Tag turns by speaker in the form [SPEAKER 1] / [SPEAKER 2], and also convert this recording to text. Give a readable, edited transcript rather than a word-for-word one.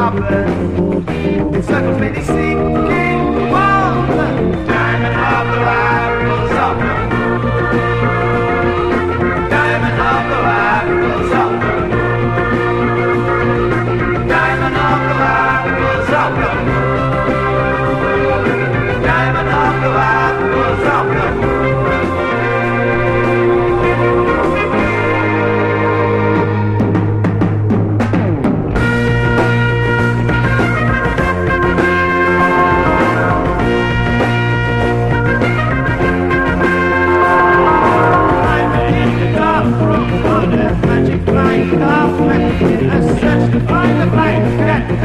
[SPEAKER 1] hopping. It circles me, they seeking one. Diamond of the rifles up. Diamond of the rifles up. Diamond of the rifles up. Diamond of the rifles up. Magic flying off, and a search to find the light that